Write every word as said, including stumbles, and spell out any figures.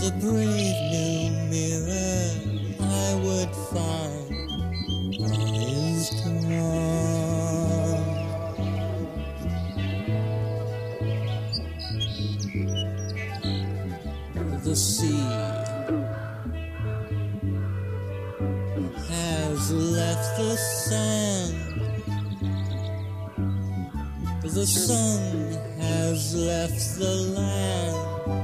the brave new mirror I would find is gone. The sea has left the sand. The sun has left the land.